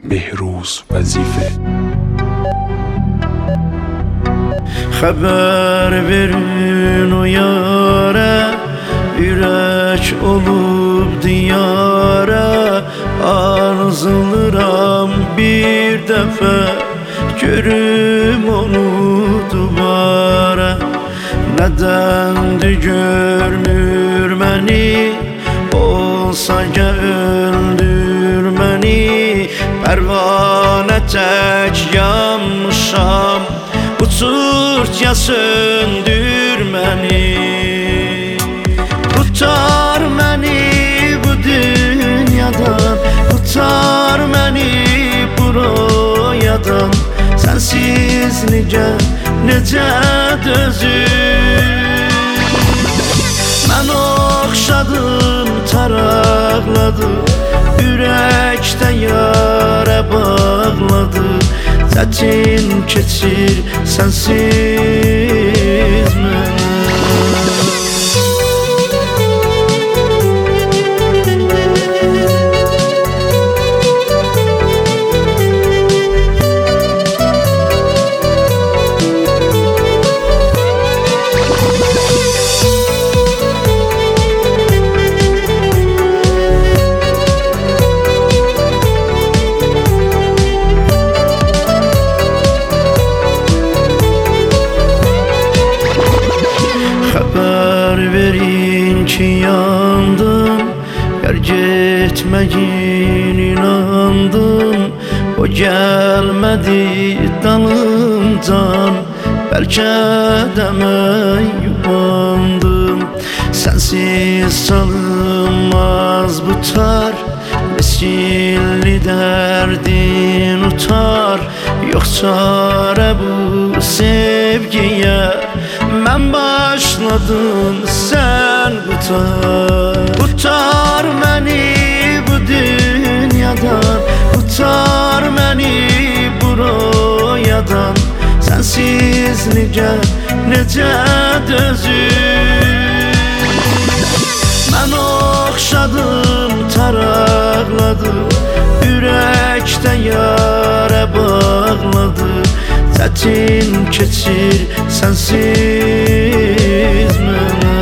بهروز وظیفه. Xəbər verin o yara, ürək olub diyara. Arzulayıram bir dəfə, görüm onu duvara. Nədəndir görmür məni, olsa gəl öldür məni. Pərvanə tək yanmışam, uçurt ya söndür məni. Kurtar məni bu dünyadan, kurtar məni bu royadan. Sensiz necə dözüm. Mən oxşadım, taraqladım, ürəkdə yara bağladı. Çətin keçir sensiz mənə. Xəbər verin ki yandım, yar getməyin inandım. O gəlmədi dalımdan, bəlkə də mən yubandım. Sensiz salınmaz bu tar, misilli dərdin utar. Yox çarə bu sevgiyə, mən başladım sen kurtar. Kurtar məni bu dünyadan, kurtar məni bu royadan. Sensiz necə dözüm. Mən oxşadım, taraqladım, ürəkdə yara bağladı. Çətin keçir sensiz mənə.